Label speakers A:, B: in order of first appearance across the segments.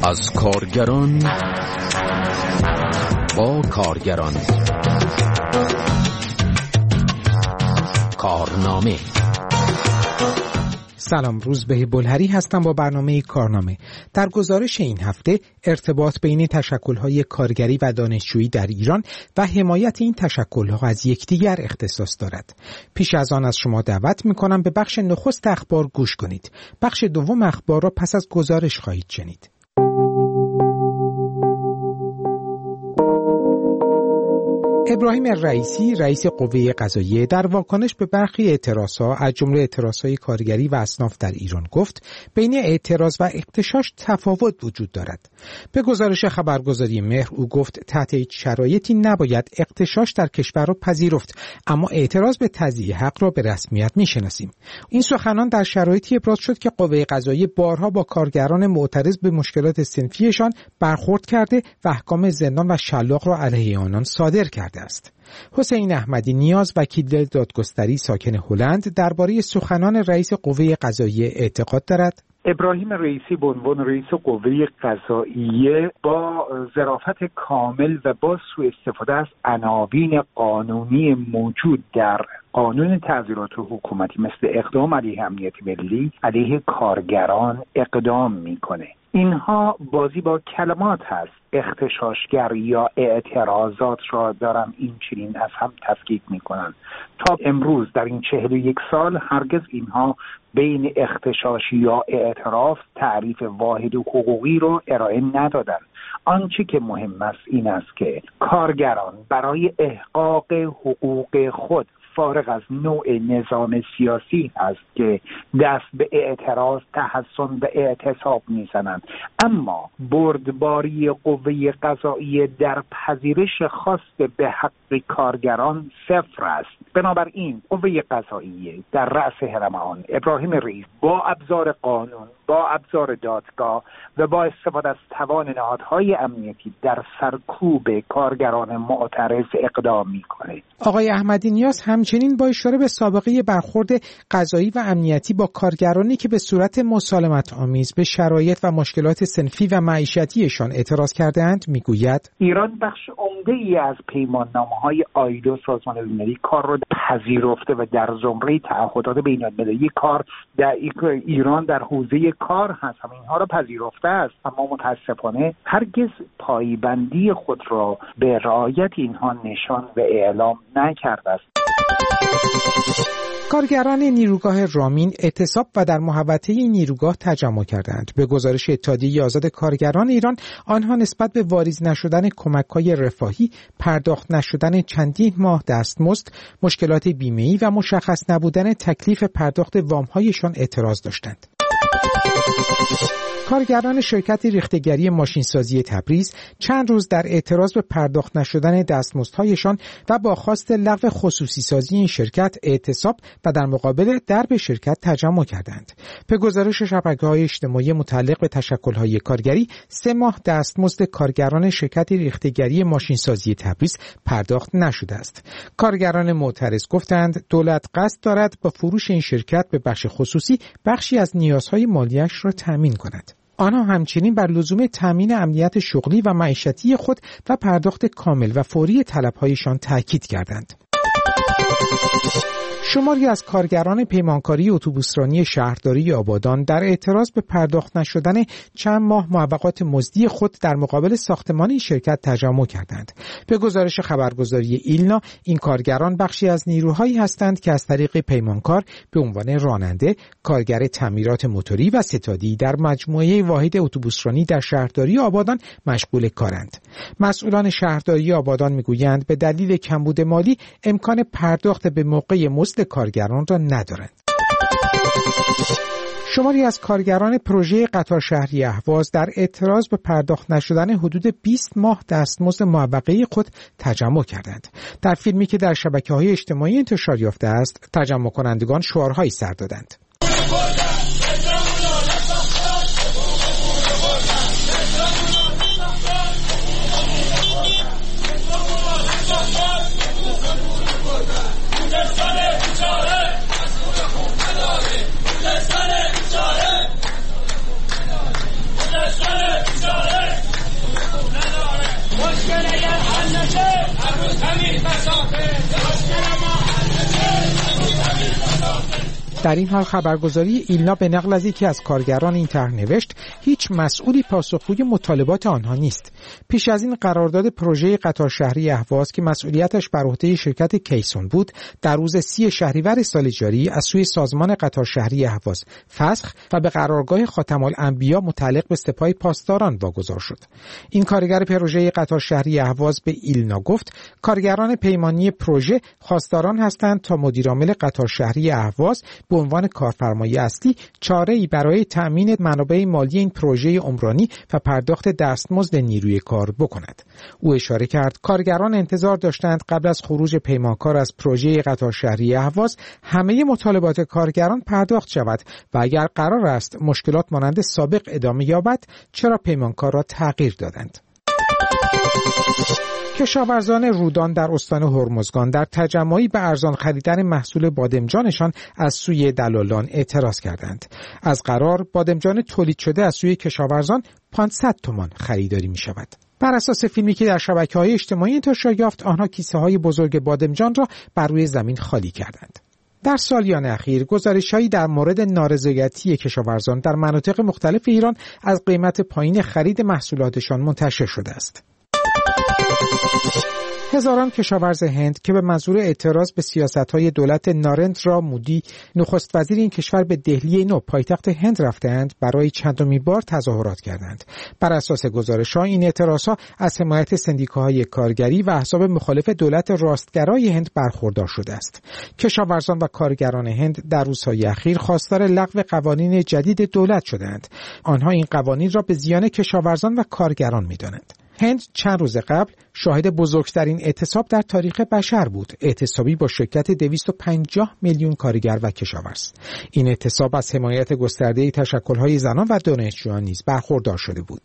A: از کارگران با کارگران. کارنامه.
B: سلام، روزبه بلهری هستم با برنامه کارنامه. در گزارش این هفته ارتباط بین تشکل‌های کارگری و دانشجویی در ایران و حمایت این تشکل‌ها از یکدیگر اختصاص دارد. پیش از آن از شما دعوت می‌کنم به بخش نخست اخبار گوش کنید. بخش دوم اخبار را پس از گزارش خواهید شنید. ابراهیم رئیسی، رئیس قوه قضاییه، در واکنش به برخی اعتراضها از جمله اعتراضهای کارگری و اصناف در ایران گفت بین اعتراض و اغتشاش تفاوت وجود دارد. به گزارش خبرگزاری مهر او گفت تحت هیچ شرایطی نباید اغتشاش در کشور را پذیرفت، اما اعتراض به تضییع حق را به رسمیت میشناسیم. این سخنان در شرایطی ابراز شد که قوه قضاییه بارها با کارگران معترض به مشکلات صنفیشان برخورد کرده و احکام زندان و شلاق را علیه آنان صادر کرده است. حسین احمدی نیاز، وکیل دادگستری ساکن هلند، درباره سخنان رئیس قوه قضاییه اعتقاد دارد.
C: ابراهیم رئیسی به عنوان رئیس قوه قضاییه با ظرافت کامل و با سوء استفاده از عناوین قانونی موجود در قانون تعزیرات حکومتی مثل اقدام علیه امنیت ملی علیه کارگران اقدام میکنه. اینها بازی با کلمات هست. اغتشاشگر یا اعتراضات را دارن این چنین از هم تفکیک میکنن. تا امروز در این 41 سال هرگز اینها بین اغتشاش یا اعتراف تعریف واحد و حقوقی رو ارائه ندادن. آنچه که مهم است این است که کارگران برای احقاق حقوق خود فارغ از نوع نظام سیاسی است که دست به اعتراض، تحصن و اعتصاب میزنند، اما بردباری قوه قضاییه در پذیرش خواست به حق کارگران صفر است. بنابراین قوه قضاییه در رأس هرم آن ابراهیم رئیس با ابزار قانون، با ابزار دادگاه و با استفاده از توان نهادهای امنیتی در سرکوب کارگران معترض اقدام میکنه.
B: آقای احمدی نیاز همچنین با اشاره به سابقه برخورد قضایی و امنیتی با کارگرانی که به صورت مسالمت آمیز به شرایط و مشکلات صنفی و معیشتیشان اعتراض کرده‌اند میگوید
C: ایران بخش عمده‌ای از پیماننامه‌های آیلو سازمان ملی کار را پذیرفته و در زمره تعهدات بین‌المللی کار در ایران در حوزه کار هست. هم اینها را پذیرفته است، اما متاسفانه هرگز پایبندی خود را به رعایت اینها نشان و اعلام نکرده است.
B: کارگران نیروگاه رامین اعتصاب و در محوطه این نیروگاه تجمع کردند. به گزارش اتحادیه آزاد کارگران ایران، آنها نسبت به واریز نشدن کمک‌های رفاهی، پرداخت نشدن چندین ماه دستمزد، مشکلات بیمه‌ای و مشخص نبودن تکلیف پرداخت وام‌هایشان اعتراض داشتند. کارگران شرکت ریخته‌گری ماشینسازی تبریز چند روز در اعتراض به پرداخت نشدن دستمزدهایشان و با خواست لغو خصوصی سازی این شرکت اعتصاب و در مقابل درب شرکت تجمع کردند. به گزارش شبکه‌های اجتماعی متعلق به تشکل‌های کارگری، 3 ماه دستمزد کارگران شرکت ریخته‌گری ماشینسازی تبریز پرداخت نشده است. کارگران معترض گفتند دولت قصد دارد با فروش این شرکت به بخش خصوصی بخشی از نیازهای مالیش را تامین کند. آنها همچنین بر لزوم تامین امنیت شغلی و معیشتی خود و پرداخت کامل و فوری طلب‌هایشان تاکید کردند. شماری از کارگران پیمانکاری اتوبوسرانی شهرداری آبادان در اعتراض به پرداخت نشدن چند ماه معوقات مزدی خود در مقابل ساختمان این شرکت تجمع کردند. به گزارش خبرگزاری ایلنا، این کارگران بخشی از نیروهایی هستند که از طریق پیمانکار به عنوان راننده، کارگر تعمیرات موتوری و ستادی در مجموعه واحد اتوبوسرانی در شهرداری آبادان مشغول کارند. مسئولان شهرداری آبادان میگویند به دلیل کمبود مالی امکان پرداخت به موقع مزد کارگران را ندارند. شماری از کارگران پروژه قطار شهری اهواز در اعتراض به پرداخت نشدن حدود 20 ماه دستمزد معوقه خود تجمع کردند. در فیلمی که در شبکه‌های اجتماعی انتشار یافته است، تجمع کنندگان شعارهایی سر دادند. در این حال خبرگزاری ایلنا به نقل از یکی از کارگران این طرح نوشت هیچ مسئولی پاسخگوی مطالبات آنها نیست. پیش از این قرارداد پروژه قطار شهری اهواز که مسئولیتش بر عهده شرکت کیسون بود در روز 30 شهریور سال جاری از سوی سازمان قطار شهری اهواز فسخ و به قرارگاه خاتم الانبیا متعلق به سپاه پاسداران واگذار شد. این کارگر پروژه قطار شهری اهواز به ایلنا گفت کارگران پیمانی پروژه خواستاران هستند تا مدیرعامل قطار شهری اهواز به عنوان کارفرمای اصلی چاره‌ای برای تأمین منابع مالی این پروژه عمرانی و پرداخت دستمزد نیروی کار بکند. او اشاره کرد کارگران انتظار داشتند قبل از خروج پیمانکار از پروژه قطار شهری اهواز همه مطالبات کارگران پرداخت شود و اگر قرار است مشکلات مانند سابق ادامه یابد چرا پیمانکار را تغییر دادند. کشاورزان رودان در استان هرمزگان در تجمعی به ارزان خریدن محصول بادمجانشان از سوی دلالان اعتراض کردند. از قرار بادمجان تولید شده از سوی کشاورزان 500 تومان خریداری می شود. بر اساس فیلمی که در شبکه‌های اجتماعی انتشار یافت آنها کیسه‌های بزرگ بادمجان را بر روی زمین خالی کردند. در سالیان اخیر گزارش‌هایی در مورد نارضایتی کشاورزان در مناطق مختلف ایران از قیمت پایین خرید محصولاتشان منتشر شده است. هزاران کشاورز هند که به منظور اعتراض به سیاست‌های دولت نارندرا مودی نخست وزیر این کشور به دهلی نو پایتخت هند رفتند برای چندمین بار تظاهرات کردند. بر اساس گزارش‌ها این اعتراض‌ها از حمایت سندیکاهای کارگری و احزاب مخالف دولت راستگرای هند برخوردار شده است. کشاورزان و کارگران هند در روزهای اخیر خواستار لغو قوانین جدید دولت شدند. آنها این قوانین را به زیان کشاورزان و کارگران می‌دانند. هند چند روز قبل شاهد بزرگترین اعتصاب در تاریخ بشر بود، اعتصابی با شرکت 250 میلیون کارگر و کشاورز. این اعتصاب از حمایت گسترده تشکل‌های زنان و دانشجویان نیز برخوردار شده بود.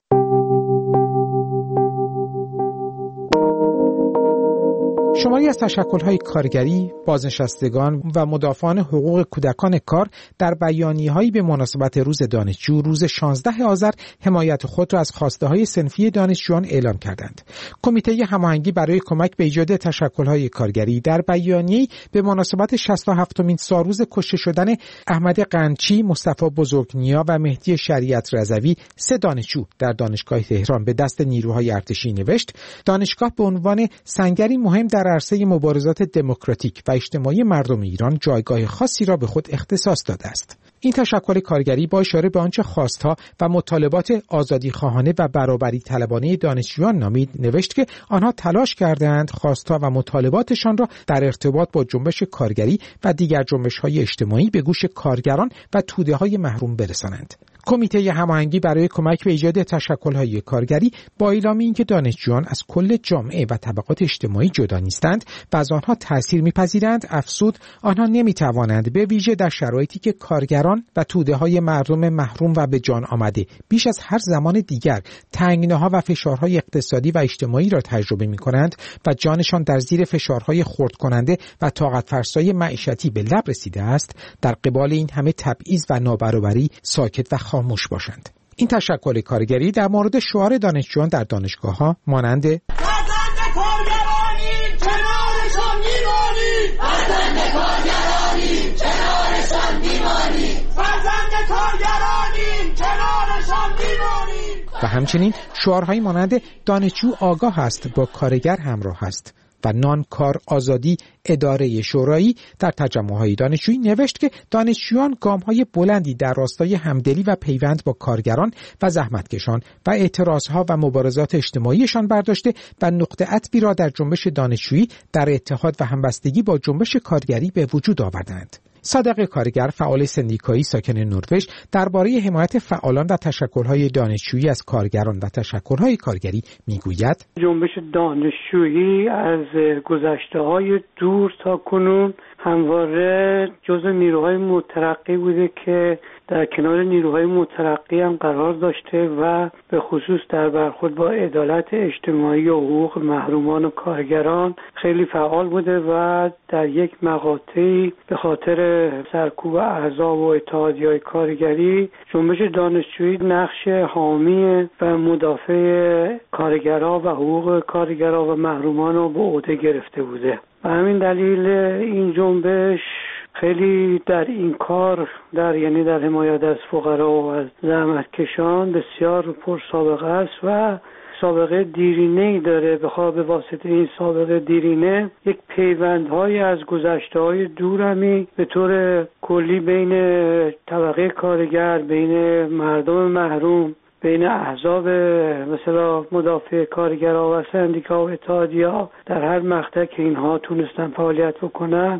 B: شماری از تشکل‌های کارگری، بازنشستگان و مدافعان حقوق کودکان کار در بیانیه‌هایی به مناسبت روز دانشجو روز 16 آذر حمایت خود را از خواسته‌های صنفی دانشجویان اعلام کردند. کمیته هماهنگی برای کمک به ایجاد تشکل‌های کارگری در بیانیه‌ای به مناسبت 67مین سالروز کشته شدن احمد قنچی، مصطفی بزرگنیا و مهدی شریعت رضوی، 3 دانشجو در دانشگاه تهران به دست نیروهای ارتشی نوشت: دانشگاه به عنوان سنگری مهم در عرصه مبارزات دموکراتیک و اجتماعی مردم ایران جایگاه خاصی را به خود اختصاص داده است. این تشکل کارگری با اشاره به آنچه خواستها و مطالبات آزادیخواهانه و برابری طلبانه دانشجویان نامید نوشت که آنها تلاش کردند خواستها و مطالباتشان را در ارتباط با جنبش کارگری و دیگر جنبش‌های اجتماعی به گوش کارگران و توده‌های محروم برسانند. کمیته هماهنگی برای کمک به ایجاد تشکل‌های کارگری با اعلام اینکه دانشجویان از کل جامعه و طبقات اجتماعی جدا نیستند و از آنها تأثیر می‌پذیرند، افزود آنها نمی‌توانند به ویژه در شرایطی که کارگران و توده‌های مردم محروم و به جان آمده بیش از هر زمان دیگر تنگناها و فشارهای اقتصادی و اجتماعی را تجربه می‌کنند و جانشان در زیر فشارهای خرد کننده و طاقت فرسای معیشتی به لب رسیده است، در قبال این همه تبعیض و نابرابری ساکت و خاموش باشند. این تشکل کارگری در مورد شعار دانشجویان در دانشگاه‌ها مانند فرزند کارگرانی کنارشان میمانی، فرزند کارگرانی کنارشان میمانی، فرزند کارگرانی کنارشان میمانی و همچنین شعارهایی مانند دانشجو آگاه است با کارگر همراه است و نان کار آزادی اداره شورایی در تجمع‌های دانشجویی نوشت که دانشجویان گام‌های بلندی در راستای همدلی و پیوند با کارگران و زحمتکشان و اعتراضها و مبارزات اجتماعیشان برداشته و نقطه عطفی را در جنبش دانشجویی در اتحاد و همبستگی با جنبش کارگری به وجود آوردند. صادق کارگر، فعال سندیکایی ساکن نروژ، درباره حمایت فعالان و تشکل‌های دانشجویی از کارگران و تشکل‌های کارگری میگوید:
D: جنبش دانشجویی از گذشته‌های دور تا کنون همواره جزو نیروهای مترقی بوده که در کنار نیروهای مترقی هم قرار داشته و به خصوص در برخورد با عدالت اجتماعی و حقوق محرومان و کارگران خیلی فعال بوده و در یک مقاطعی به خاطر سرکوب احزاب و اتحادیه‌های کارگری جنبش دانشجویی نقش حامی و مدافع کارگرها و حقوق کارگرها و محرومان رو به عهده گرفته بوده. و همین دلیل این جنبش خیلی در این کار در حمایت از فقرا و از زحمتکشان بسیار پرسابقه است و سابقه دیرینه‌ای داره. به واسطه این سابقه دیرینه یک پیوندهای از گذشته‌های دورمی به طور کلی بین طبقه کارگر، بین مردم محروم، بین احزاب مثلا مدافع کارگرها و سندیکا و اتحادیه‌ها در هر مقطع که اینها تونستن فعالیت بکنن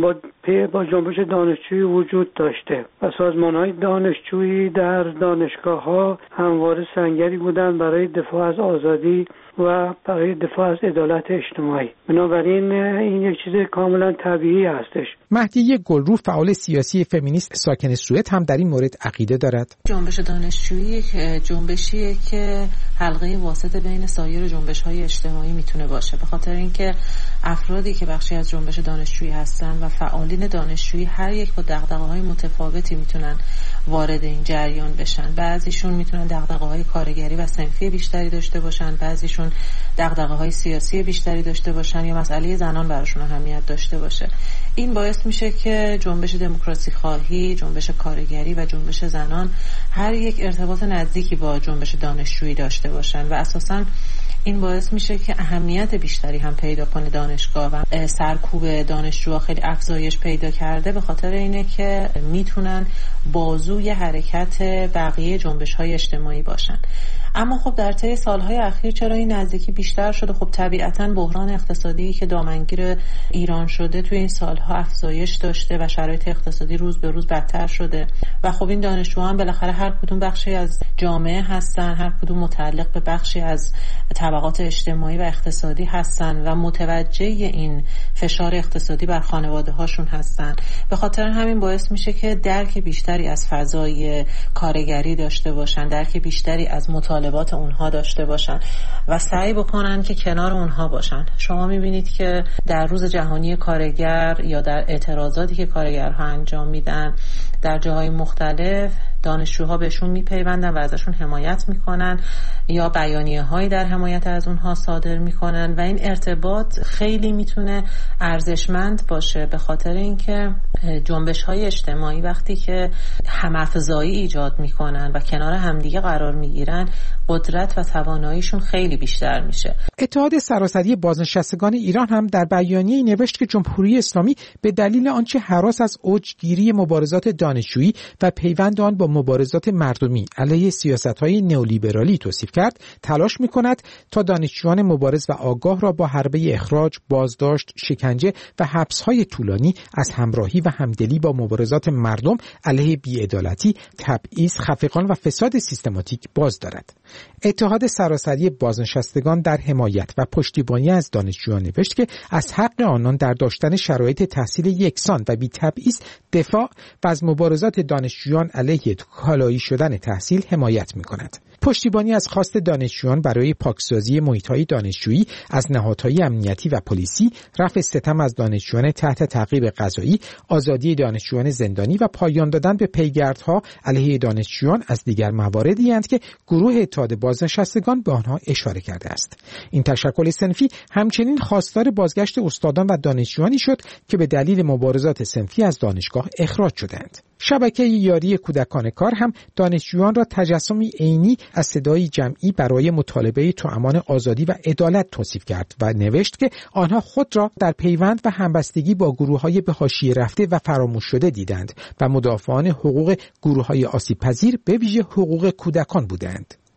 D: با جنبش دانشجویی وجود داشته و سازمان‌های دانشجویی در دانشگاه‌ها همواره سنگری بودن برای دفاع از آزادی و برای دفاع از عدالت اجتماعی. بنابراین این یک چیز کاملا طبیعی هستش.
B: مهدیه گلرو، فعال سیاسی فمینیست ساکن سوئد، هم در این مورد عقیده دارد.
E: جنبش دانشجویی جنبشیه که حلقه واسط بین سایر جنبش‌های اجتماعی میتونه باشه، به خاطر اینکه افرادی که بخشی از جنبش دانشجویی هستن و فعالین دانشجویی هر یک با دغدغه‌های متفاوتی میتونن وارد این جریان بشن. بعضیشون میتونن دغدغه‌های کارگری و صنفی بیشتری داشته باشن، بعضیشون دغدغه‌های سیاسی بیشتری داشته باشن یا مسئله زنان براشون اهمیت داشته باشه. این باعث میشه که جنبش دموکراسی خواهی، جنبش کارگری و جنبش زنان هر یک ارتباط نزدیکی با جنبش دانشجویی داشته باشن و اساساً این باعث میشه که اهمیت بیشتری هم پیدا کنه دانشگاه و سرکوب دانشجوها خیلی افزایش پیدا کرده، به خاطر اینه که میتونن بازوی حرکت بقیه جنبش‌های اجتماعی باشن. اما خب در طی سالهای اخیر چرا این نزدیکی بیشتر شده؟ خب طبیعتاً بحران اقتصادی که دامنگیر ایران شده توی این سالها افزایش داشته و شرایط اقتصادی روز به روز بدتر شده و خب این دانشجوها هم بالاخره هر کدوم بخشی از جامعه هستن، هر کدوم متعلق به بخشی از طبقات اجتماعی و اقتصادی هستن و متوجه این فشار اقتصادی بر خانواده هاشون هستن. به خاطر همین باعث میشه که درک بیشتری از فضای کارگری داشته باشن، درک بیشتری از مطالبات اونها داشته باشن و سعی بکنن که کنار اونها باشن. شما میبینید که در روز جهانی کارگر یا در اعتراضاتی که کارگرها انجام میدن در جاهای مختلف دانشجوها بهشون میپیوندن و ازشون حمایت میکنن یا بیانیه‌هایی در حمایت از اونها صادر میکنن و این ارتباط خیلی میتونه ارزشمند باشه، به خاطر اینکه جنبش‌های اجتماعی وقتی که هم‌افزایی ایجاد میکنن و کنار همدیگه قرار میگیرن قدرت و تواناییشون خیلی بیشتر میشه.
B: اتحاد سراسری بازنشستگان ایران هم در بیانیه‌ای نوشت که جمهوری اسلامی به دلیل آنچه هراس از اوجگیری مبارزات دانشجویی و پیوند آن با مبارزات مردمی علیه سیاست‌های نئولیبرالی توصیف کرد، تلاش می‌کند تا دانشجویان مبارز و آگاه را با حربه اخراج، بازداشت، شکنجه و حبس‌های طولانی از همراهی و همدلی با مبارزات مردم علیه بی‌عدالتی، تبعیض، خفقان و فساد سیستماتیک باز دارد. اتحاد سراسری بازنشستگان در حمایت و پشتیبانی از دانشجویان نوشت که از حق آنان در داشتن شرایط تحصیل یکسان و بی‌تبعیض دفاع و از مبارزات دانشجویان علیه کالایی شدن تحصیل حمایت می‌کند. پشتیبانی از خواست دانشجویان برای پاکسازی محیط‌های دانشجویی از نهادهای امنیتی و پلیسی، رفع ستم از دانشجویان تحت تعقیب قضایی، آزادی دانشجویان زندانی و پایان دادن به پیگردها علیه دانشجویان از دیگر مواردی اند که گروه اتحاد بازنشستگان به آنها اشاره کرده است. این تشکل صنفی همچنین خواستار بازگشت استادان و دانشجویانی شد که به دلیل مبارزات صنفی از دانشگاه اخراج شدند. شبکه یاری کودکان کار هم دانشجویان را تجسمی عینی از صدای جمعی برای مطالبه توامان آزادی و عدالت توصیف کرد و نوشت که آنها خود را در پیوند و همبستگی با گروه‌های به حاشیه رفته و فراموش شده دیدند و مدافعان حقوق گروه‌های آسیب‌پذیر به ویژه حقوق کودکان بودند.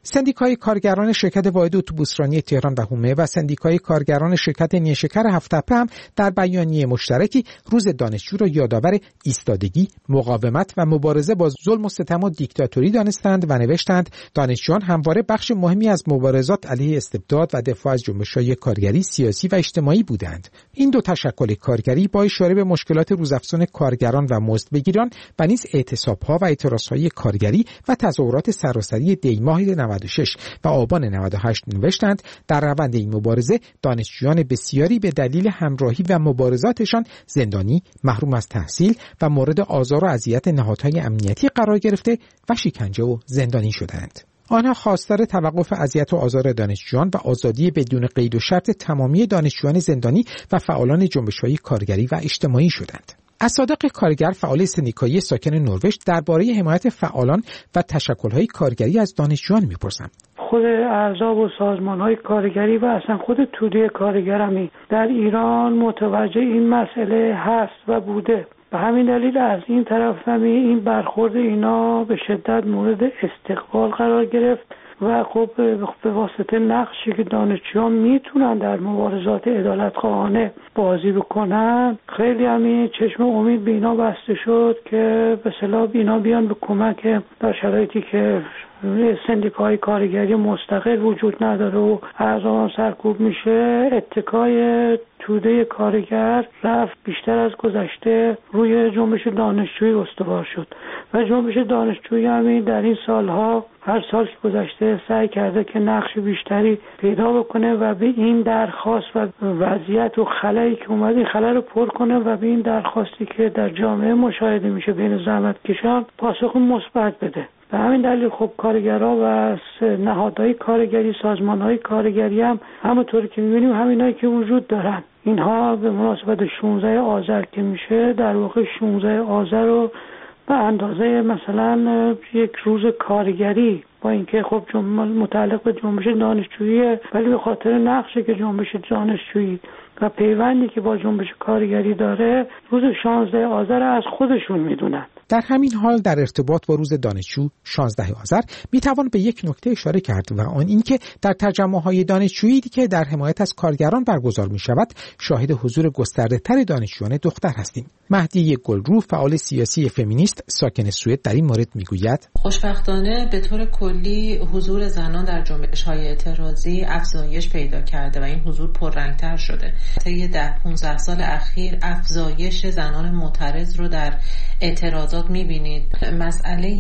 B: سندیکای کارگران شرکت واحد اتوبوسرانی تهران و حومه و سندیکای کارگران شرکت نیشکر هفت‌تپه هم در بیانیه مشترکی روز دانشجو را یادآور ایستادگی، مقاومت و مبارزه با ظلم و ستم و دیکتاتوری دانستند و نوشتند دانشجویان همواره بخش مهمی از مبارزات علیه استبداد و دفاع از جنبش‌های کارگری، سیاسی و اجتماعی بودند. این دو تشکل کارگری با اشاره به مشکلات روزافزون کارگران و مزدبگیران و نیز اعتصاب‌ها و اعتراض‌های کارگری و تظاهرات سراسری دی‌ماه 96 و آبان 98 نوشتند در روند این مبارزه دانشجویان بسیاری به دلیل همراهی و مبارزاتشان زندانی، محروم از تحصیل و مورد آزار و اذیت نهادهای امنیتی قرار گرفته و شکنجه و زندانی شدند. آنها خواستار توقف اذیت و آزار دانشجویان و آزادی بدون قید و شرط تمامی دانشجویان زندانی و فعالان جنبش‌های کارگری و اجتماعی شدند. از صادق کارگر، فعال سندیکایی ساکن نروژ، درباره حمایت فعالان و تشکل‌های کارگری از دانشجویان می‌پرسم.
D: خود احزاب و سازمان‌های کارگری و اصلا خود توده کارگرمی در ایران متوجه این مسئله هست و بوده. به همین دلیل از این طرف هم این برخورد اینا به شدت مورد استقبال قرار گرفت و خب به واسطه نقشی که دانشجویان میتونن در مبارزات عدالتخواهانه بازی بکنن، خیلی همین چشم امید به اینا بسته شد که به اصطلاح اینا بیان به کمک در شرایطی که سندیکاهای کارگری مستقل وجود نداره و اعضا سرکوب میشه، اتکای توده کارگر رفت بیشتر از گذشته روی جنبش دانشجویی استوار شد و جنبش دانشجویی همین در این سالها هر سال که گذشته سعی کرده که نقش بیشتری پیدا بکنه و به این درخواست و وضعیت و خلایی که اومده این خلا رو پر کنه و به این درخواستی که در جامعه مشاهده میشه بین زحمتکشان پاسخ مثبت بده. به همین دلیل خب کارگرها و نهادهای کارگری، سازمانهای کارگری هم همونطوری که می‌بینیم همینایی که وجود دارن. اینها به مناسبت 16 آذر که میشه در واقع 16 آذر رو به اندازه مثلا یک روز کارگری، با اینکه خب متعلق به جنبش دانشجویی ولی به خاطر نقشی که جنبش دانشجویی و پیوندی که با جنبش کارگری داره روز 16 آذر از خودشون میدونن.
B: در همین حال در ارتباط با روز دانشجو 16 آذر میتوان به یک نکته اشاره کرد و آن اینکه در تجمع‌های دانشجویی که در حمایت از کارگران برگزار می‌شود شاهد حضور گسترده‌تر دانشجویان دختر هستیم. مهدی گلرو، فعال سیاسی فمینیست ساکن سوئد، در این مورد میگوید
E: خوشبختانه به طور کلی حضور زنان در جنبش‌های اعتراضی افزایش پیدا کرده و این حضور پررنگ‌تر شده. طی 10-15 سال اخیر افزایش زنان معترض رو در اعتراضات می‌بینید. مسئله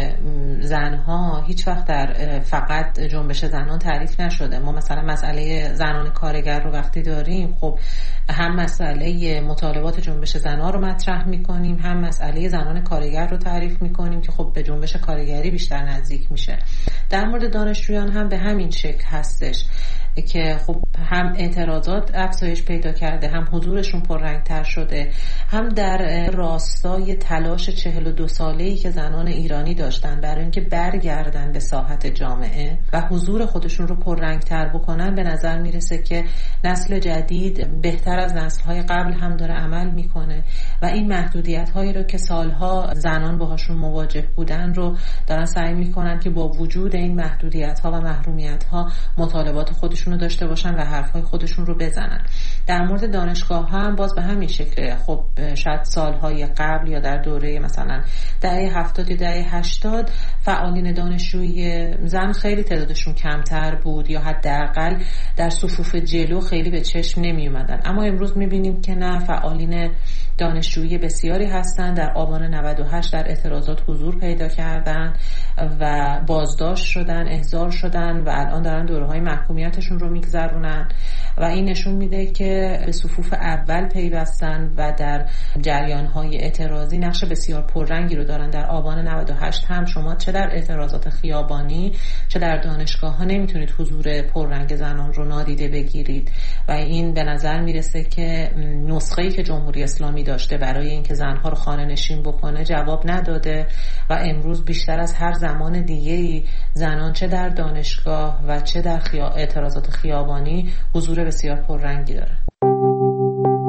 E: زنها هیچ وقت در فقط جنبش زنان تعریف نشده. ما مثلا مسئله زنان کارگر رو وقتی داریم، خب هم مسئله مطالبات جنبش زنان رو مطرح می‌کنیم، هم مسئله زنان کارگر رو تعریف می‌کنیم که خب به جنبش کارگری بیشتر نزدیک میشه. در مورد دانشجویان هم به همین شکل هستش که خب هم اعتراضات افزایش پیدا کرده، هم حضورشون پررنگ‌تر شده، هم در راستای تلاش 42 ساله‌ای که زنان ایرانی داشتن برای اینکه برگردن به ساحت جامعه و حضور خودشون رو پررنگ‌تر بکنن. به نظر میرسه که نسل جدید بهتر از نسل‌های قبل هم داره عمل میکنه و این محدودیت‌هایی رو که سالها زنان باهاشون مواجه بودن رو دارن سعی میکنن که با وجود این محدودیت‌ها و محرومیت‌ها مطالبات خودشون رو داشته باشن و حرفای خودشون رو بزنن. در مورد دانشگاه ها هم باز به همین شکله. خب شاید سالهای قبل یا در دوره مثلا دهه 70 یا دهه 80 فعالین دانشجویی زن خیلی تعدادشون کمتر بود یا حداقل در صفوف جلو خیلی به چشم نمی اومدن، اما امروز میبینیم که نه، فعالین دانشجویی بسیاری هستن. در آبان 98 در اعتراضات حضور پیدا کردن و بازداشت شدن، احضار شدن و الان دارن دوره‌های محکومیتشون رو میگذرونن و این نشون میده که به صفوف اول پیوستن و در جریان‌های اعتراضی نقش بسیار پررنگی رو دارن. در آبان 98 هم شما چه در اعتراضات خیابانی چه در دانشگاه‌ها نمیتونید حضور پررنگ زنان رو نادیده بگیرید و این به نظر میرسه که نسخه‌ای که جمهوری اسلامی داشته برای اینکه زنها رو خانه‌نشین بکنه جواب نداده و امروز بیشتر از هر زمان دیگه‌ای زنان چه در دانشگاه و چه در اعتراضات خیابانی حضور بسیار پررنگی داره.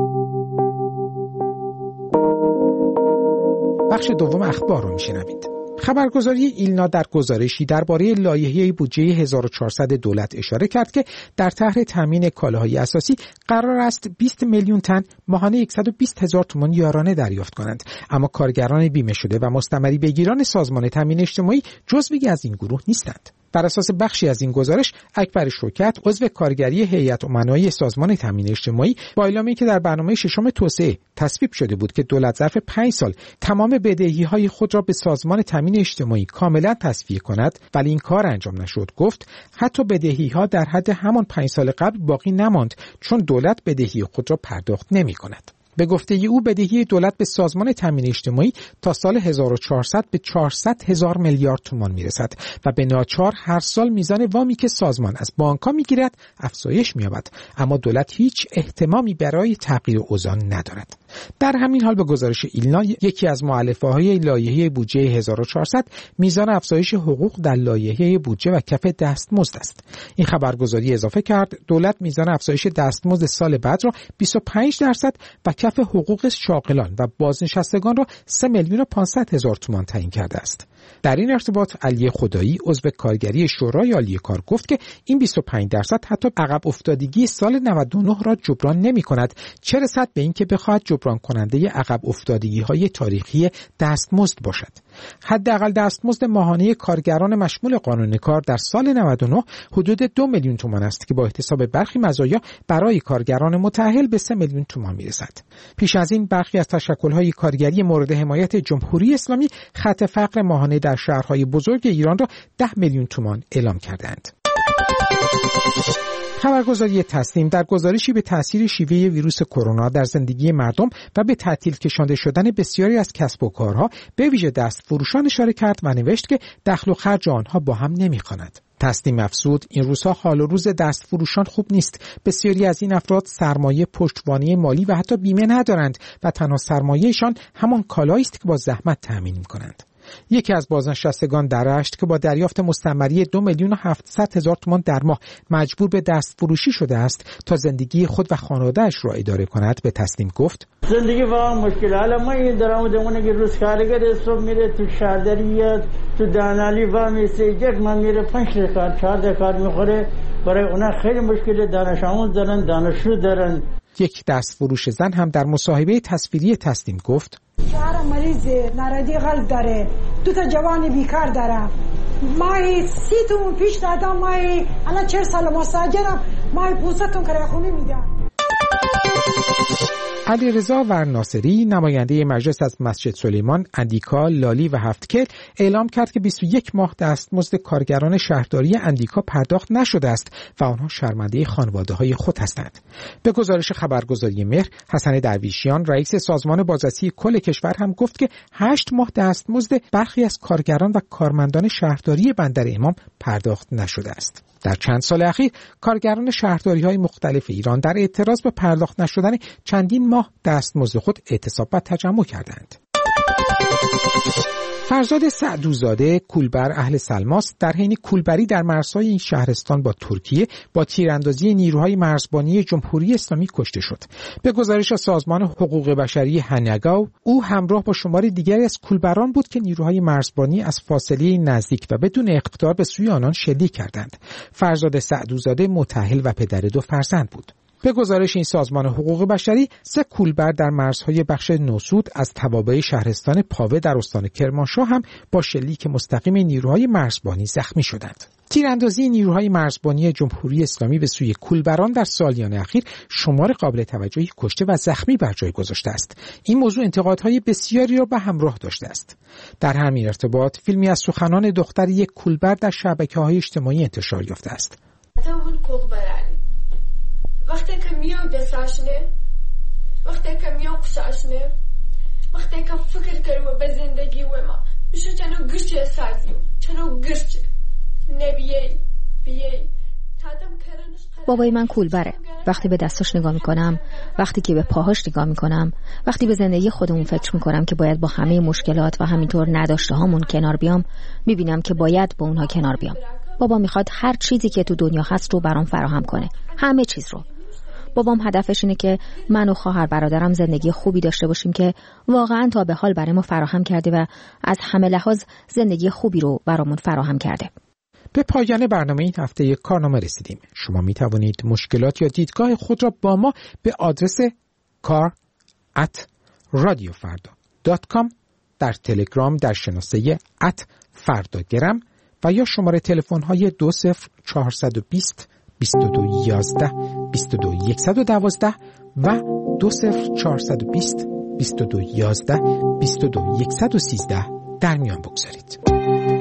B: بخش دوم اخبار رو میشنوید. خبرگزاری ایلنا در گزارشی درباره لایحه بودجه 1400 دولت اشاره کرد که در طرح تامین کالاهای اساسی قرار است 20 میلیون تن ماهانه 120,000 تومان یارانه دریافت کنند، اما کارگران بیمه شده و مستمری بگیران سازمان تامین اجتماعی جزوی از این گروه نیستند. بر اساس بخشی از این گزارش، اکبر شوکت، عضو کارگری هیئت امنای سازمان تامین اجتماعی، با اعلامی که در برنامه ششم توسعه تصویب شده بود که دولت ظرف 5 سال تمام بدهی‌های خود را به سازمان تامین اجتماعی کاملا تصفیه کند، ولی این کار انجام نشد، گفت حتی بدهی‌ها در حد همان 5 سال قبل باقی نماند چون دولت بدهی خود را پرداخت نمی‌کند. به گفته او بدهی دولت به سازمان تامین اجتماعی تا سال 1400 به 400,000 میلیارد تومان میرسد و به ناچار هر سال میزان وامی که سازمان از بانک‌ها میگیرد افزایش می‌یابد، اما دولت هیچ اهتمامی برای تغییر اوضاع ندارد. در همین حال به گزارش ایلنا، یکی از مؤلفه‌های لایحه بودجه 1400 میزان افزایش حقوق در لایحه بودجه و کف دستمزد است. این خبرگزاری اضافه کرد دولت میزان افزایش دستمزد سال بعد را 25% و کف حقوق شاغلان و بازنشستگان را 3,500,000 تومان تعیین کرده است. در این ارتباط علی خدایی، عضو کارگری شورای عالی کار، گفت که این 25% حتی عقب افتادگی سال 99 را جبران نمی‌کند، چه رسد به این که بخواهد جبران کننده عقب افتادگی‌های تاریخی دستمزد باشد. حداقل دستمزد ماهانه کارگران مشمول قانون کار در سال 99 حدود 2 میلیون تومان است که با احتساب برخی مزایا برای کارگران متأهل به 3 میلیون تومان می‌رسد. پیش از این برخی از تشکل‌های کارگری مورد حمایت جمهوری اسلامی خط فقر ماهانه در شهرهای بزرگ ایران را 10 میلیون تومان اعلام کردند. خبرگزاری تسنیم در گزارشی به تأثیر شیوه ویروس کرونا در زندگی مردم و به تعطیل کشانده شدن بسیاری از کسب و کارها به ویژه دست فروشان اشاره کرد و نوشت که دخل و خرج آنها با هم نمی‌خواند. تسنیم افزود این روزها حال و روز دست فروشان خوب نیست. بسیاری از این افراد سرمایه، پشتوانه مالی و حتی بیمه ندارند و تنها سرمایه‌شان همان کالایی است که با زحمت تأمین می‌کنند. یکی از بازنشستگان در رشت که با دریافت مستمری 2,700,000 تومان در ماه مجبور به دست فروشی شده است تا زندگی خود و خانواده‌اش را اداره کند، به تسنیم گفت
F: زندگی واقعا مشکل. حالا ما این درآمدمون که روز کارگر صبح میره تو شهرداری، تو دانالی و میسه من میره 5 کار 4 کار میخوره. برای اونا خیلی مشکل. دانش آموز دارن، دانشجو دارن.
B: یک دست فروش زن هم در مصاحبه تصویری تسنیم گفت
G: شوهر مریض نردی قلب داره، 2 تا جوان بیکار داره، ماهی 30 تومن پیش دادم، ماهی الان 40 سال مساجرم، ماهی 500 تومن کرایه خونه میدم.
B: علیرضا ورناصری، نماینده مجلس از مسجد سلیمان، اندیکا، لالی و هفتکل، اعلام کرد که 21 ماه دستمزد کارگران شهرداری اندیکا پرداخت نشده است و آنها شرمنده خانواده‌های خود هستند. به گزارش خبرگزاری مهر، حسن درویشیان، رئیس سازمان بازرسی کل کشور هم گفت که 8 ماه دستمزد برخی از کارگران و کارمندان شهرداری بندر امام پرداخت نشده است. در چند سال اخیر کارگران شهرداری‌های مختلف ایران در اعتراض به پرداخت نشدن چندین ماه دستمزد خود اعتصاب و تجمع کردند. فرزاد سعدوزاده، کولبر اهل سلماس، در حین کولبری در مرزهای این شهرستان با ترکیه با تیراندازی نیروهای مرزبانی جمهوری اسلامی کشته شد. به گزارش سازمان حقوق بشری هنگاو، او همراه با شماری دیگری از کولبران بود که نیروهای مرزبانی از فاصله نزدیک و بدون اقتدار به سوی آنان شلیک کردند. فرزاد سعدوزاده متأهل و پدر 2 فرزند بود. به گزارش این سازمان حقوق بشری، 3 کولبر در مرزهای بخش نوسود از توابع شهرستان پاوه در استان کرمانشاه هم با شلیک مستقیم نیروهای مرزبانی زخمی شدند. تیراندازی نیروهای مرزبانی جمهوری اسلامی به سوی کولبران در سالیان اخیر شمار قابل توجهی کشته و زخمی بر جای گذاشته است. این موضوع انتقادهای بسیاری را به همراه داشته است. در همین ارتباط فیلمی از سخنان دختر یک کولبر در شبکه‌های اجتماعی انتشار یافته است.
H: وقتی که میام دستاشنه، وقتی که میام قشاشنه، وقتی که فکر کردم به زندگی و ما میشه چنو گرچه سازیم، چنو گرچه نبیه بیه.
I: بابای من کولبره. وقتی به دستاش نگاه میکنم، وقتی که به پاهاش نگاه میکنم، وقتی به زندگی خودمون فکر میکنم که باید با همه مشکلات و همینطور نداشته هامون کنار بیام، میبینم که باید با اونها کنار بیام. بابا میخواد هر چیزی که تو دنیا هست رو برام فراهم کنه، همه چیز رو. بابام هدفش اینه که من و خواهر برادرم زندگی خوبی داشته باشیم که واقعا تا به حال برای ما فراهم کرده و از همه لحاظ زندگی خوبی رو برامون فراهم کرده.
B: به پایان برنامه این هفته کارنامه رسیدیم. شما می توانید مشکلات یا دیدگاه خود را با ما به آدرس kar@radiofarda.com، در تلگرام در شناسه @فرداگرم و یا شماره تلفن های 20420 2211 22112 و 20420 2211 22113 در میان بگذارید.